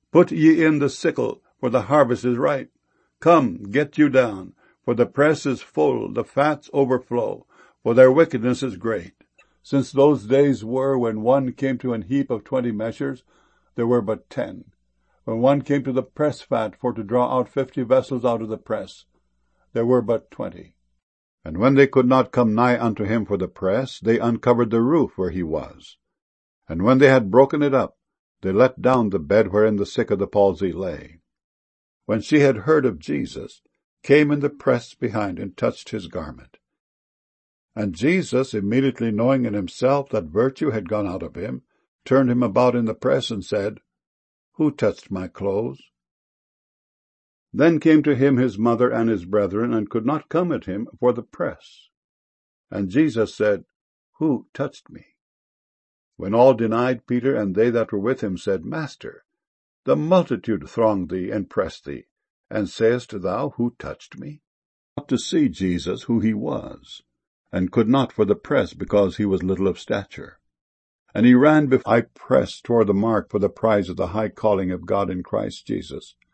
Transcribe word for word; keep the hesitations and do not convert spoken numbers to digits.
Put ye in the sickle, for the harvest is ripe. Come, get you down, for the press is full, the fats overflow, for their wickedness is great. Since those days were when one came to an heap of twenty measures, there were but ten. When one came to the press fat for to draw out fifty vessels out of the press, there were but twenty. And when they could not come nigh unto him for the press, they uncovered the roof where he was. And when they had broken it up, they let down the bed wherein the sick of the palsy lay. When she had heard of Jesus, came in the press behind, and touched his garment. And Jesus, immediately knowing in himself that virtue had gone out of him, turned him about in the press, and said, Who touched my clothes? Then came to him his mother and his brethren, and could not come at him for the press. And Jesus said, Who touched me? When all denied, Peter and they that were with him said, Master, the multitude thronged thee and pressed thee, and sayest thou, Who touched me? Not to see Jesus who he was, and could not for the press, because he was little of stature. And he ran before I pressed toward the mark for the prize of the high calling of God in Christ Jesus.